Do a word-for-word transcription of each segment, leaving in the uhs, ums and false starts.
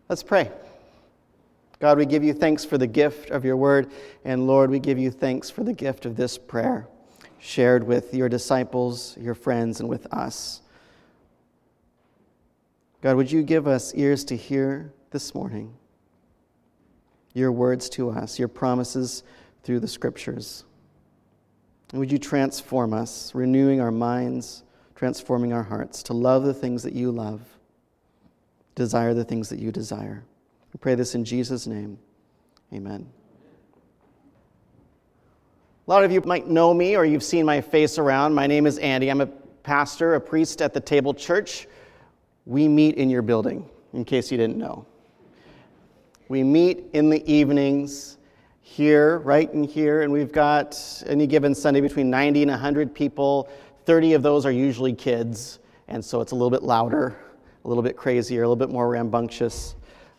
Let's pray. God, we give you thanks for the gift of your word, and Lord, we give you thanks for the gift of this prayer shared with your disciples, your friends, and with us. God, would you give us ears to hear this morning your words to us, your promises through the Scriptures. And would you transform us, renewing our minds, transforming our hearts to love the things that you love, desire the things that you desire. We pray this in Jesus' name. Amen. A lot of you might know me or you've seen my face around. My name is Andy. I'm a pastor, a priest at the Table Church. We meet in your building, in case you didn't know. We meet in the evenings here, right in here, and we've got any given Sunday between ninety and one hundred people. thirty of those are usually kids, and so it's a little bit louder, a little bit crazier, a little bit more rambunctious.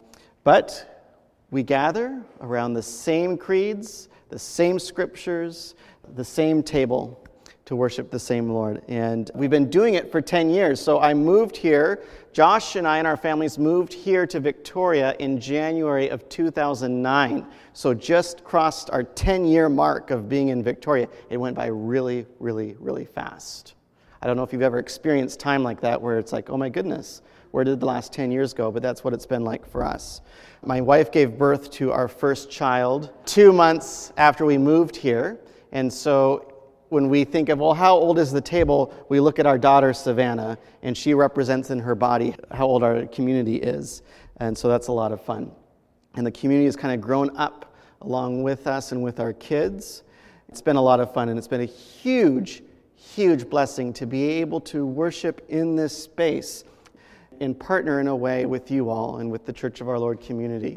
But we gather around the same creeds, the same scriptures, the same table to worship the same Lord. And we've been doing it for ten years. So I moved here. Josh and I and our families moved here to Victoria in January of two thousand nine. So just crossed our ten-year mark of being in Victoria. It went by really, really, really fast. I don't know if you've ever experienced time like that where it's like, oh my goodness, where did the last ten years go? But that's what it's been like for us. My wife gave birth to our first child two months after we moved here. And so when we think of, well, how old is the table? We look at our daughter, Savannah, and she represents in her body how old our community is. And so that's a lot of fun. And the community has kind of grown up along with us and with our kids. It's been a lot of fun, and it's been a huge, huge blessing to be able to worship in this space and partner in a way with you all and with the Church of Our Lord community.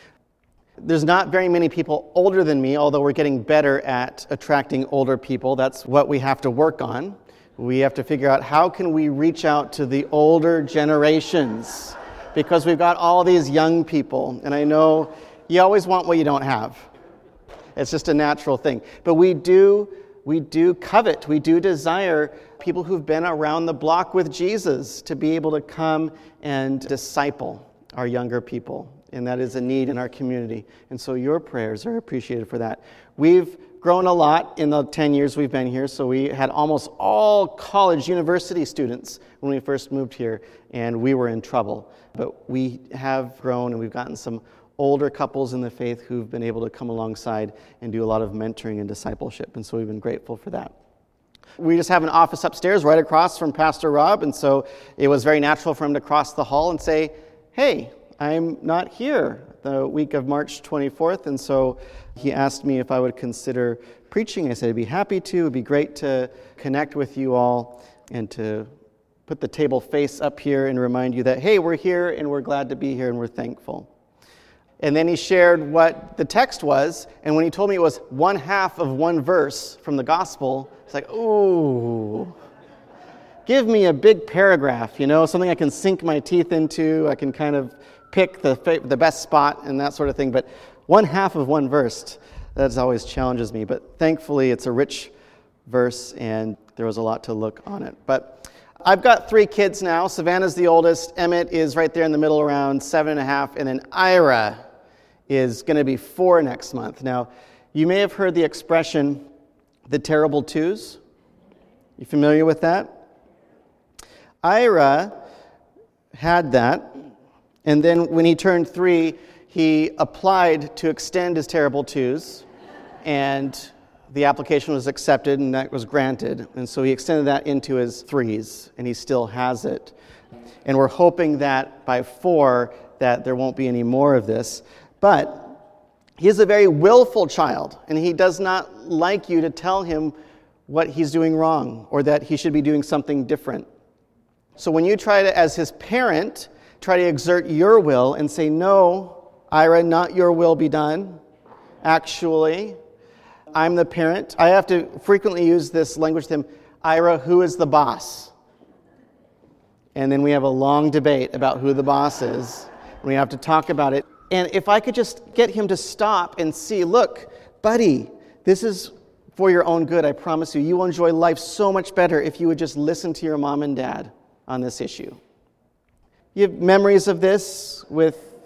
There's not very many people older than me, although we're getting better at attracting older people. That's what we have to work on. We have to figure out how can we reach out to the older generations, because we've got all these young people, and I know you always want what you don't have. It's just a natural thing. But we do we do covet, we do desire people who've been around the block with Jesus to be able to come and disciple our younger people. And that is a need in our community. And so your prayers are appreciated for that. We've grown a lot in the ten years we've been here. So we had almost all college, university students when we first moved here, and we were in trouble. But we have grown, and we've gotten some older couples in the faith who've been able to come alongside and do a lot of mentoring and discipleship. And so we've been grateful for that. We just have an office upstairs right across from Pastor Rob. And so it was very natural for him to cross the hall and say, hey, I'm not here the week of March twenty-fourth, and so he asked me if I would consider preaching. I said I'd be happy to. It would be great to connect with you all and to put the table face up here and remind you that, hey, we're here and we're glad to be here and we're thankful. And then he shared what the text was, and when he told me it was one half of one verse from the gospel, it's like, ooh, give me a big paragraph, you know, something I can sink my teeth into. I can kind of pick the the best spot and that sort of thing. But one half of one verse, that always challenges me. But thankfully, it's a rich verse, and there was a lot to look on it. But I've got three kids now. Savannah's the oldest. Emmett is right there in the middle, around seven and a half. And then Ira is going to be four next month. Now, you may have heard the expression, the terrible twos. You familiar with that? Ira had that. And then when he turned three, he applied to extend his terrible twos, and the application was accepted, and that was granted. And so he extended that into his threes, and he still has it. And we're hoping that by four, that there won't be any more of this. But he is a very willful child, and he does not like you to tell him what he's doing wrong or that he should be doing something different. So when you try to, as his parent, try to exert your will and say, no, Ira, not your will be done. Actually, I'm the parent. I have to frequently use this language to him, Ira, who is the boss? And then we have a long debate about who the boss is. We have to talk about it. And if I could just get him to stop and see, look, buddy, this is for your own good, I promise you. You will enjoy life so much better if you would just listen to your mom and dad on this issue. You have memories of this with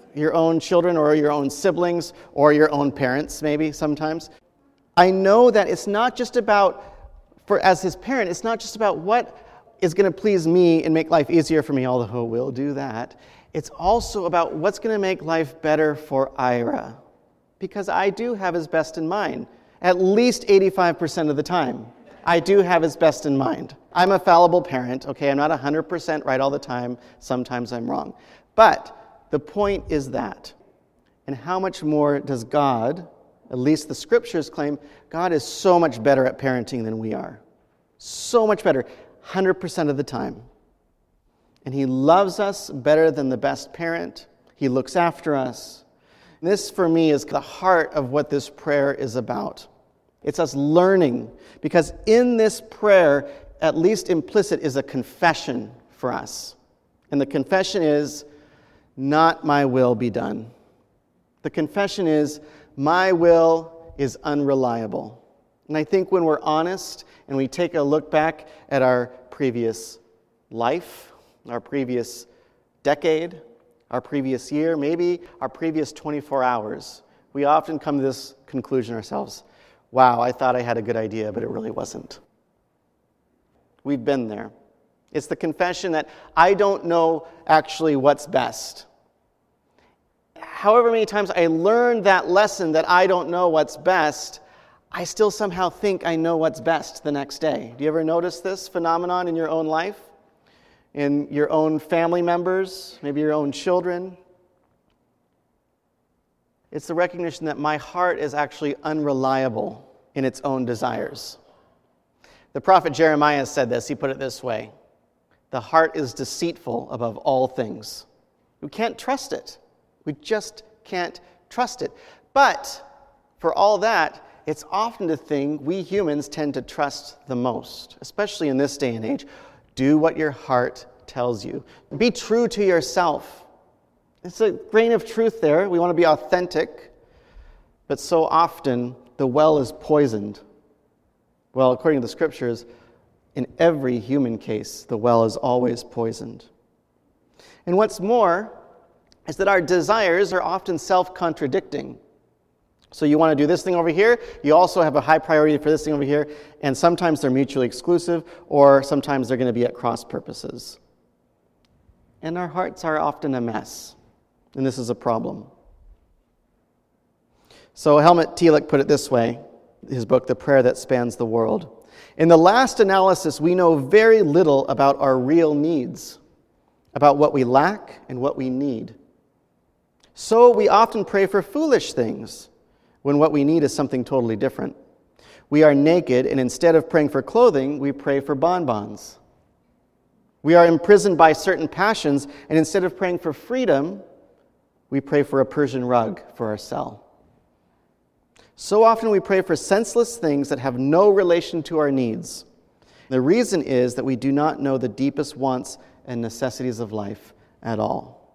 your own children or your own siblings or your own parents, maybe sometimes, I know that it's not just about, for as his parent, it's not just about what is going to please me and make life easier for me, although we'll do that. It's also about what's going to make life better for Ira, because I do have his best in mind, at least eighty-five percent of the time. I do have his best in mind. I'm a fallible parent, okay? I'm not one hundred percent right all the time. Sometimes I'm wrong. But the point is that. And how much more does God, at least the scriptures claim, God is so much better at parenting than we are. So much better, one hundred percent of the time. And he loves us better than the best parent. He looks after us. And this, for me, is the heart of what this prayer is about. It's us learning, because in this prayer, at least implicit, is a confession for us. And the confession is, not my will be done. The confession is, my will is unreliable. And I think when we're honest and we take a look back at our previous life, our previous decade, our previous year, maybe our previous twenty-four hours, we often come to this conclusion ourselves. Wow, I thought I had a good idea, but it really wasn't. We've been there. It's the confession that I don't know actually what's best. However many times I learned that lesson that I don't know what's best, I still somehow think I know what's best the next day. Do you ever notice this phenomenon in your own life? In your own family members, maybe your own children? It's the recognition that my heart is actually unreliable in its own desires. The prophet Jeremiah said this. He put it this way: the heart is deceitful above all things. We can't trust it. We just can't trust it. But for all that, it's often the thing we humans tend to trust the most, especially in this day and age. Do what your heart tells you. Be true to yourself. It's a grain of truth there. We want to be authentic. But so often, the well is poisoned. Well, according to the scriptures, in every human case, the well is always poisoned. And what's more is that our desires are often self-contradicting. So you want to do this thing over here, you also have a high priority for this thing over here, and sometimes they're mutually exclusive, or sometimes they're going to be at cross purposes. And our hearts are often a mess. And this is a problem. So Helmut Thielicke put it this way, his book, The Prayer That Spans the World. In the last analysis, we know very little about our real needs, about what we lack and what we need. So we often pray for foolish things, when what we need is something totally different. We are naked, and instead of praying for clothing, we pray for bonbons. We are imprisoned by certain passions, and instead of praying for freedom, we pray for a Persian rug for our cell. So often we pray for senseless things that have no relation to our needs. The reason is that we do not know the deepest wants and necessities of life at all.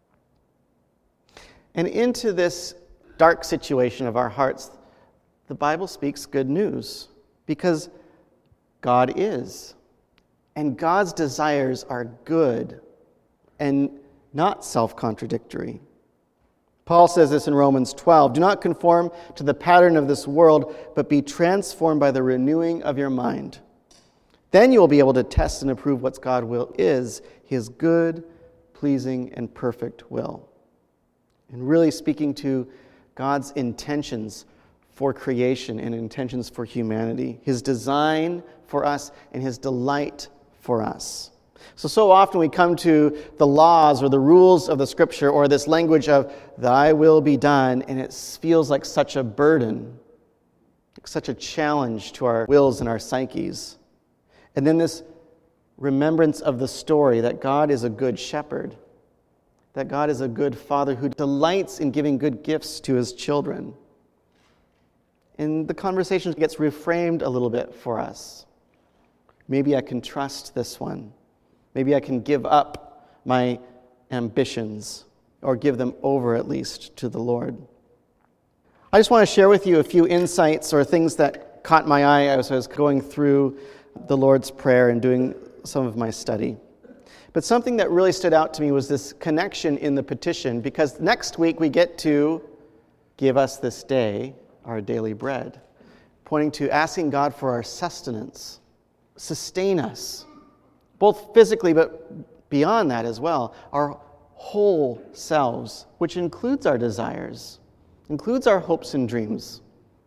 And into this dark situation of our hearts, the Bible speaks good news, because God is. And God's desires are good and not self-contradictory. Paul says this in Romans twelve, "Do not conform to the pattern of this world, but be transformed by the renewing of your mind. Then you will be able to test and approve what God's will is, his good, pleasing, and perfect will." And really speaking to God's intentions for creation and intentions for humanity, his design for us and his delight for us. So, so often we come to the laws or the rules of the scripture or this language of thy will be done, and it feels like such a burden, like such a challenge to our wills and our psyches. And then this remembrance of the story that God is a good shepherd, that God is a good father who delights in giving good gifts to his children. And the conversation gets reframed a little bit for us. Maybe I can trust this one. Maybe I can give up my ambitions, or give them over at least to the Lord. I just want to share with you a few insights or things that caught my eye as I was going through the Lord's Prayer and doing some of my study. But something that really stood out to me was this connection in the petition, because next week we get to give us this day our daily bread, pointing to asking God for our sustenance, sustain us, both physically but beyond that as well, our whole selves, which includes our desires, includes our hopes and dreams.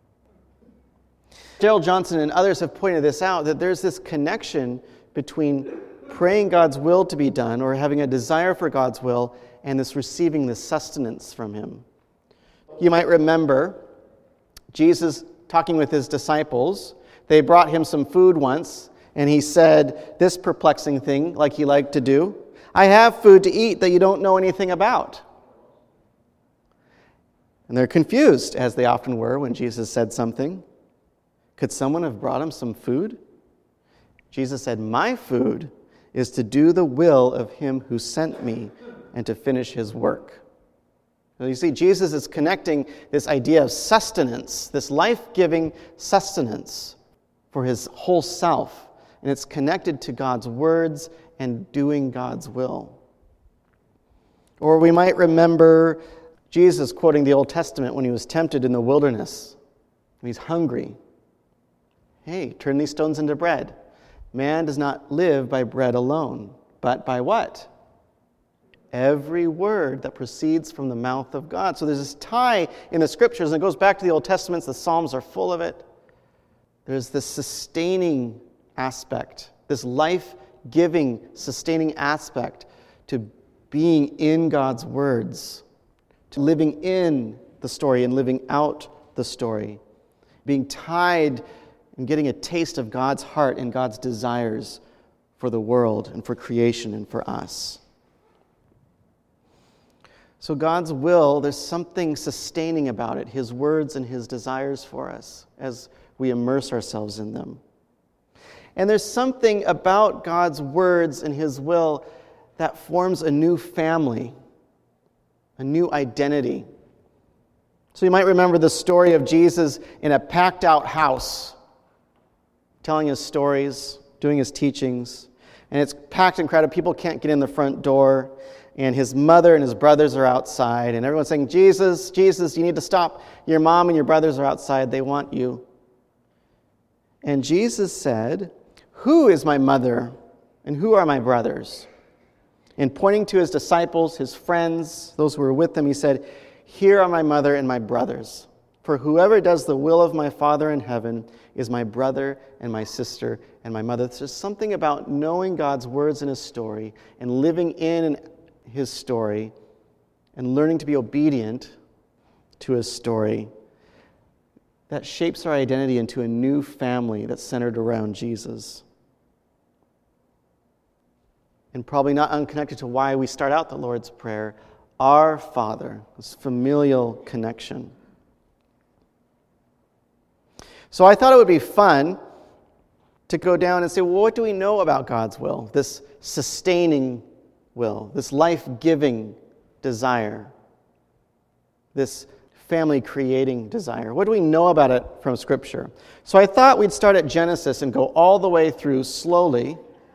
Gerald Johnson and others have pointed this out, that there's this connection between praying God's will to be done, or having a desire for God's will, and this receiving the sustenance from Him. You might remember Jesus talking with His disciples. They brought Him some food once, and He said this perplexing thing, like He liked to do: "I have food to eat that you don't know anything about." And they're confused, as they often were when Jesus said something. Could someone have brought Him some food? Jesus said, "My food is to do the will of Him who sent me and to finish His work." So you see, Jesus is connecting this idea of sustenance, this life-giving sustenance for His whole self, and it's connected to God's words and doing God's will. Or we might remember Jesus quoting the Old Testament when He was tempted in the wilderness. He's hungry. Hey, turn these stones into bread. Man does not live by bread alone, but by what? Every word that proceeds from the mouth of God. So there's this tie in the Scriptures, and it goes back to the Old Testament. The Psalms are full of it. There's this sustaining aspect, this life-giving, sustaining aspect to being in God's words, to living in the story and living out the story, being tied and getting a taste of God's heart and God's desires for the world and for creation and for us. So God's will, there's something sustaining about it, His words and His desires for us as we immerse ourselves in them. And there's something about God's words and His will that forms a new family, a new identity. So you might remember the story of Jesus in a packed-out house, telling His stories, doing His teachings, and it's packed and crowded. People can't get in the front door, and His mother and His brothers are outside, and everyone's saying, "Jesus, Jesus, you need to stop. Your mom and your brothers are outside. They want you." And Jesus said, "Who is my mother, and who are my brothers?" And pointing to His disciples, His friends, those who were with Him, He said, "Here are my mother and my brothers. For whoever does the will of my Father in heaven is my brother and my sister and my mother." There's something about knowing God's words in His story and living in His story and learning to be obedient to His story that shapes our identity into a new family that's centered around Jesus. And probably not unconnected to why we start out the Lord's Prayer, Our Father, this familial connection. So I thought it would be fun to go down and say, well, what do we know about God's will? This sustaining will, this life-giving desire, this family-creating desire. What do we know about it from Scripture? So I thought we'd start at Genesis and go all the way through slowly.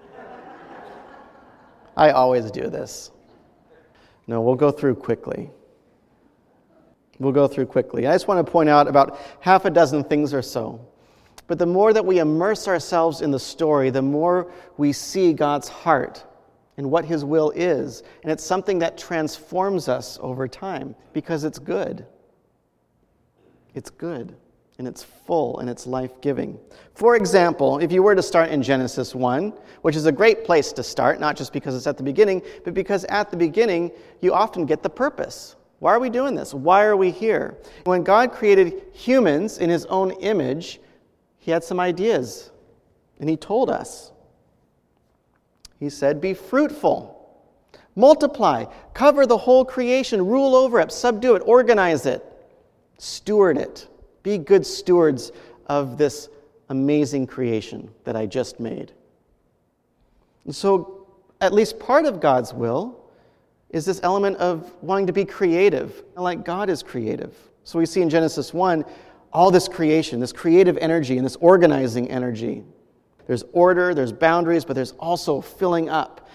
I always do this. No, we'll go through quickly. We'll go through quickly. I just want to point out about half a dozen things or so. But the more that we immerse ourselves in the story, the more we see God's heart and what His will is. And it's something that transforms us over time because it's good. It's good, and it's full, and it's life-giving. For example, if you were to start in Genesis one, which is a great place to start, not just because it's at the beginning, but because at the beginning, you often get the purpose. Why are we doing this? Why are we here? When God created humans in His own image, He had some ideas, and He told us. He said, "Be fruitful, multiply, cover the whole creation, rule over it, subdue it, organize it, steward it. Be good stewards of this amazing creation that I just made." And so, at least part of God's will is this element of wanting to be creative, like God is creative. So we see in Genesis one, all this creation, this creative energy and this organizing energy. There's order, there's boundaries, but there's also filling up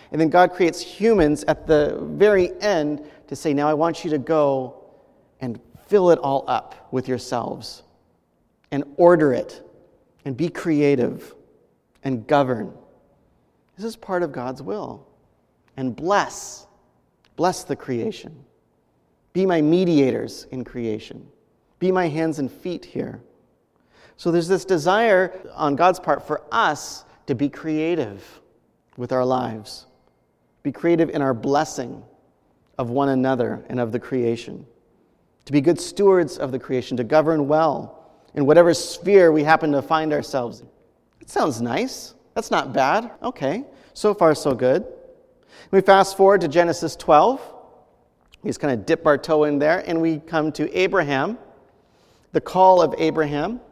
And then God creates humans at the very end to say, now I want you to go and fill it all up with yourselves and order it and be creative and govern. This is part of God's will. And bless. Bless the creation. Be my mediators in creation. Be my hands and feet here. So there's this desire on God's part for us to be creative with our lives. Be creative in our blessing of one another and of the creation. To be good stewards of the creation, to govern well in whatever sphere we happen to find ourselves in. It sounds nice. That's not bad. Okay, so far so good. We fast forward to Genesis twelve. We just kind of dip our toe in there, and we come to Abraham, the call of Abraham.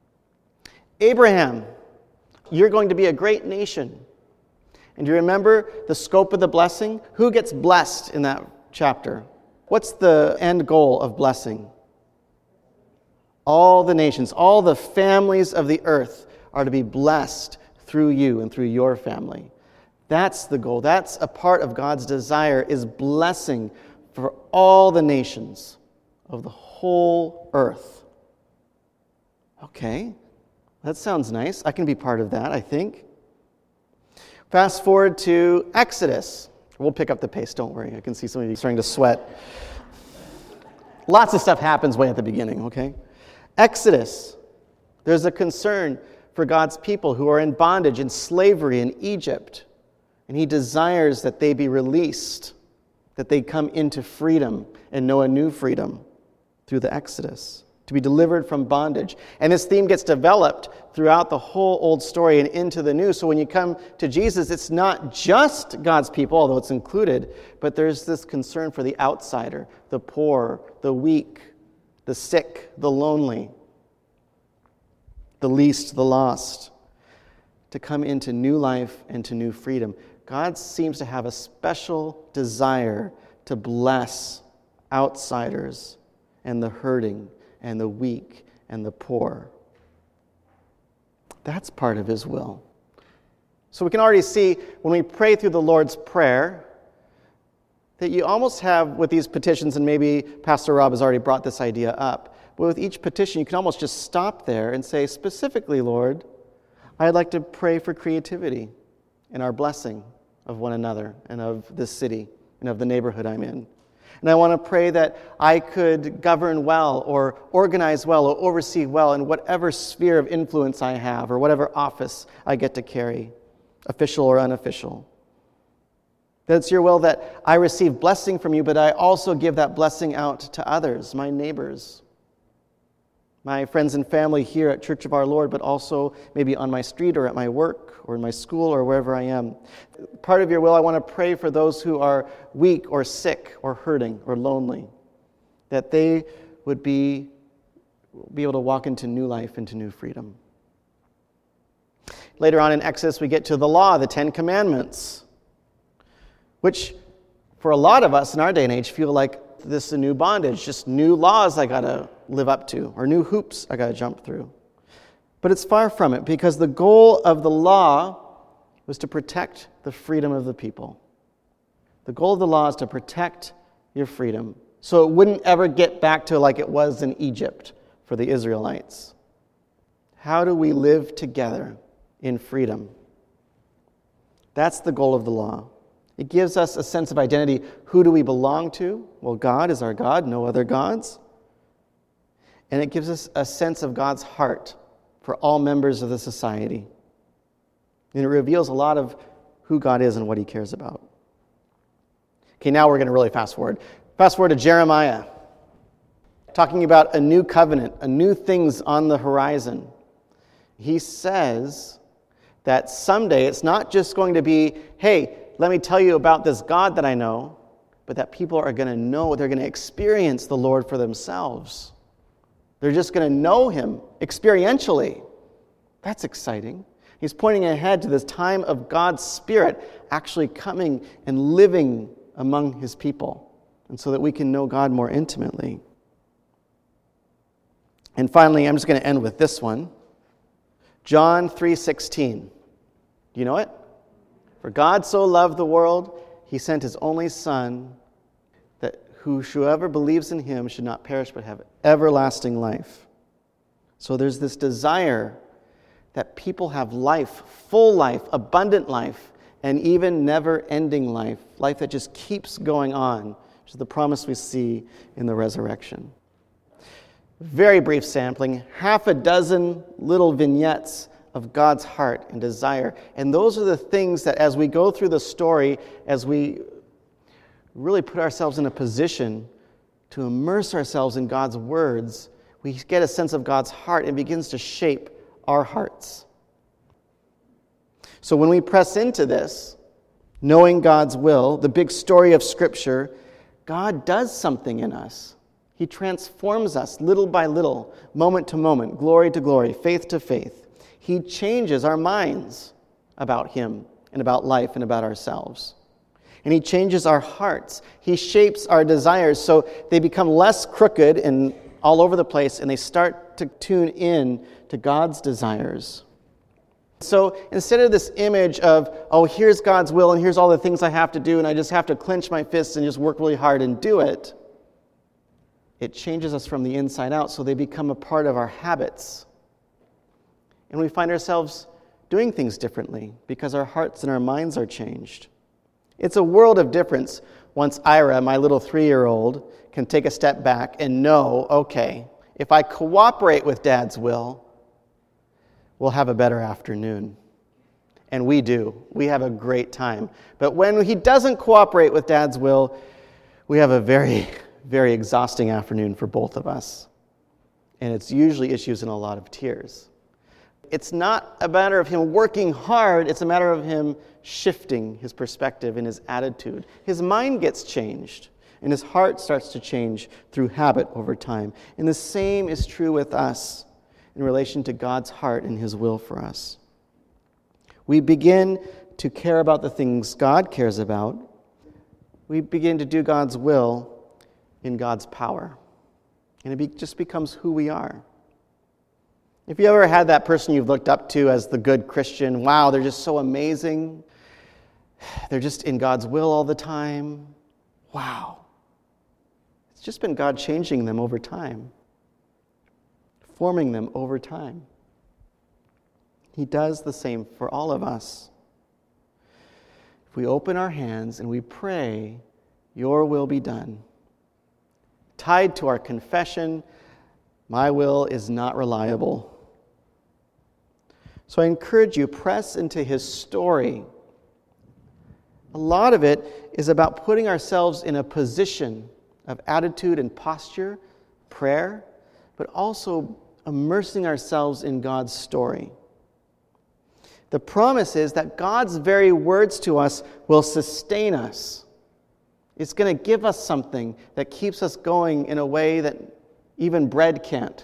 Abraham, you're going to be a great nation. And do you remember the scope of the blessing? Who gets blessed in that chapter? What's the end goal of blessing? All the nations, all the families of the earth are to be blessed through you and through your family. That's the goal. That's a part of God's desire, is blessing for all the nations of the whole earth. Okay, that sounds nice. I can be part of that, I think. Fast forward to Exodus. We'll pick up the pace, don't worry. I can see some of you starting to sweat. Lots of stuff happens way at the beginning, okay? Exodus. There's a concern for God's people who are in bondage, in slavery in Egypt. And he desires that they be released, that they come into freedom and know a new freedom through the Exodus, to be delivered from bondage. And this theme gets developed throughout the whole old story and into the new. So when you come to Jesus, it's not just God's people, although it's included, but there's this concern for the outsider, the poor, the weak, the sick, the lonely, the least, the lost, to come into new life and to new freedom. God seems to have a special desire to bless outsiders and the hurting and the weak and the poor. That's part of his will. So we can already see when we pray through the Lord's Prayer that you almost have with these petitions, and maybe Pastor Rob has already brought this idea up, but with each petition you can almost just stop there and say, specifically, Lord, I'd like to pray for creativity in our blessing of one another and of this city and of the neighborhood I'm in. And I want to pray that I could govern well or organize well or oversee well in whatever sphere of influence I have or whatever office I get to carry, official or unofficial. That it's your will that I receive blessing from you, but I also give that blessing out to others, my neighbors, my friends and family here at Church of Our Lord, but also maybe on my street or at my work or in my school or wherever I am. Part of your will, I want to pray for those who are weak or sick or hurting or lonely, that they would be, be able to walk into new life, into new freedom. Later on in Exodus, we get to the law, the Ten Commandments, which for a lot of us in our day and age feel like this is a new bondage, just new laws I got to live up to, or new hoops I got to jump through. But it's far from it, because the goal of the law was to protect the freedom of the people. The goal of the law is to protect your freedom, so it wouldn't ever get back to like it was in Egypt for the Israelites. How do we live together in freedom? That's the goal of the law. It gives us a sense of identity. Who do we belong to? Well, God is our God, no other gods. And it gives us a sense of God's heart for all members of the society. And it reveals a lot of who God is and what he cares about. Okay, now we're going to really fast forward. Fast forward to Jeremiah, talking about a new covenant, a new things on the horizon. He says that someday it's not just going to be, hey, let me tell you about this God that I know, but that people are going to know, they're going to experience the Lord for themselves. They're just going to know him experientially. That's exciting. He's pointing ahead to this time of God's Spirit actually coming and living among his people, and so that we can know God more intimately. And finally, I'm just going to end with this one. John three sixteen. Do you know it? For God so loved the world, he sent his only Son, that whosoever believes in him should not perish but have everlasting life. So there's this desire that people have life, full life, abundant life, and even never-ending life, life that just keeps going on, which is the promise we see in the resurrection. Very brief sampling, half a dozen little vignettes of God's heart and desire. And those are the things that as we go through the story, as we really put ourselves in a position to immerse ourselves in God's words, we get a sense of God's heart and it begins to shape our hearts. So when we press into this, knowing God's will, the big story of Scripture, God does something in us. He transforms us little by little, moment to moment, glory to glory, faith to faith. He changes our minds about Him and about life and about ourselves. And He changes our hearts. He shapes our desires so they become less crooked and all over the place, and they start to tune in to God's desires. So instead of this image of, oh, here's God's will and here's all the things I have to do and I just have to clench my fists and just work really hard and do it, it changes us from the inside out so they become a part of our habits. And we find ourselves doing things differently because our hearts and our minds are changed. It's a world of difference once Ira, my little three-year-old, can take a step back and know, okay, if I cooperate with Dad's will, we'll have a better afternoon. And we do. We have a great time. But when he doesn't cooperate with Dad's will, we have a very, very exhausting afternoon for both of us. And it's usually issues in a lot of tears. It's not a matter of him working hard, it's a matter of him shifting his perspective and his attitude. His mind gets changed, and his heart starts to change through habit over time. And the same is true with us in relation to God's heart and His will for us. We begin to care about the things God cares about. We begin to do God's will in God's power. And it be, just becomes who we are. If you ever had that person you've looked up to as the good Christian, wow, they're just so amazing. They're just in God's will all the time. Wow. It's just been God changing them over time, forming them over time. He does the same for all of us. If we open our hands and we pray, your will be done. Tied to our confession, my will is not reliable. So I encourage you, press into His story. A lot of it is about putting ourselves in a position of attitude and posture, prayer, but also immersing ourselves in God's story. The promise is that God's very words to us will sustain us. It's going to give us something that keeps us going in a way that even bread can't.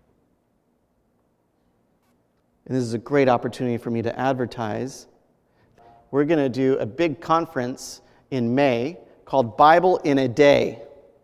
And this is a great opportunity for me to advertise. We're going to do a big conference in May called Bible in a Day.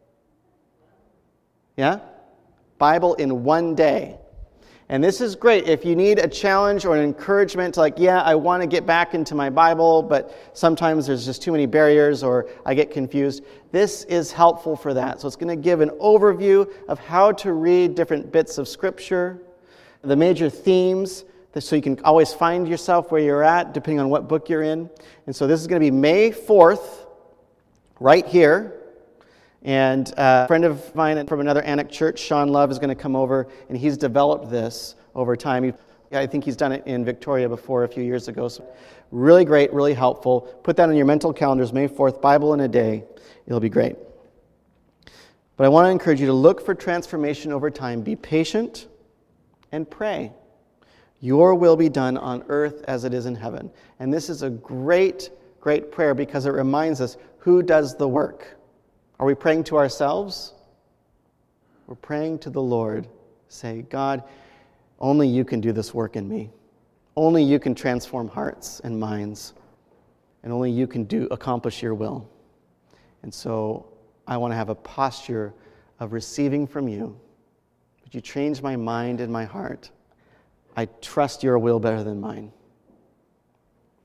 Yeah? Bible in one day. And this is great if you need a challenge or an encouragement to like, yeah, I want to get back into my Bible, but sometimes there's just too many barriers or I get confused. This is helpful for that. So it's going to give an overview of how to read different bits of Scripture, the major themes, so you can always find yourself where you're at, depending on what book you're in. And so this is going to be May fourth, right here. And a friend of mine from another Anak church, Sean Love, is going to come over, and he's developed this over time. I think he's done it in Victoria before a few years ago. So really great, really helpful. Put that on your mental calendars, May fourth, Bible in a Day. It'll be great. But I want to encourage you to look for transformation over time. Be patient and pray. Your will be done on earth as it is in heaven. And this is a great, great prayer because it reminds us who does the work. Are we praying to ourselves? We're praying to the Lord. Say, God, only you can do this work in me. Only you can transform hearts and minds. And only you can do accomplish your will. And so I want to have a posture of receiving from you. Would you change my mind and my heart? I trust your will better than mine.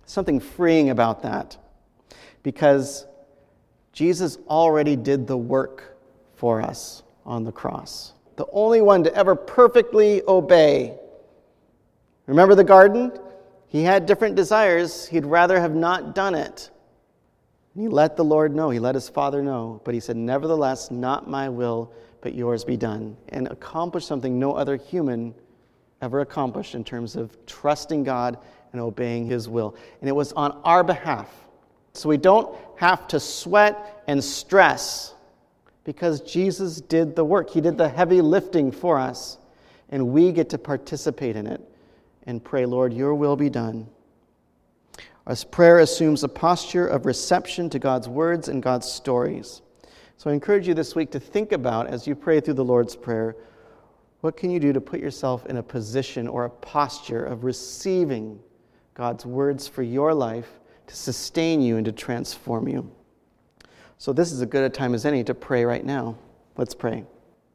Something freeing about that, because Jesus already did the work for us on the cross. The only one to ever perfectly obey. Remember the garden? He had different desires. He'd rather have not done it. He let the Lord know. He let his Father know. But he said, nevertheless, not my will, but yours be done. And accomplished something no other human ever accomplished in terms of trusting God and obeying his will. And it was on our behalf. So we don't have to sweat and stress because Jesus did the work. He did the heavy lifting for us. And we get to participate in it and pray, Lord, your will be done. Our prayer assumes a posture of reception to God's words and God's stories. So I encourage you this week to think about, as you pray through the Lord's Prayer, what can you do to put yourself in a position or a posture of receiving God's words for your life to sustain you and to transform you? So this is as good a time as any to pray right now. Let's pray.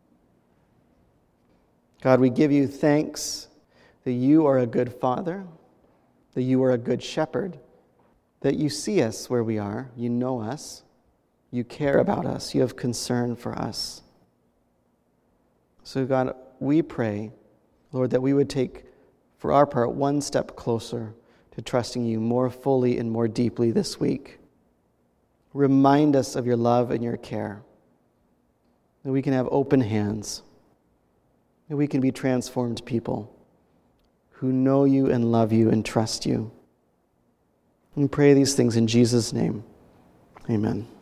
God, we give you thanks that you are a good Father, that you are a good shepherd, that you see us where we are, you know us, you care about us, you have concern for us. So God, we pray, Lord, that we would take, for our part, one step closer to trusting you more fully and more deeply this week. Remind us of your love and your care, that we can have open hands, that we can be transformed people who know you and love you and trust you. We pray these things in Jesus' name. Amen.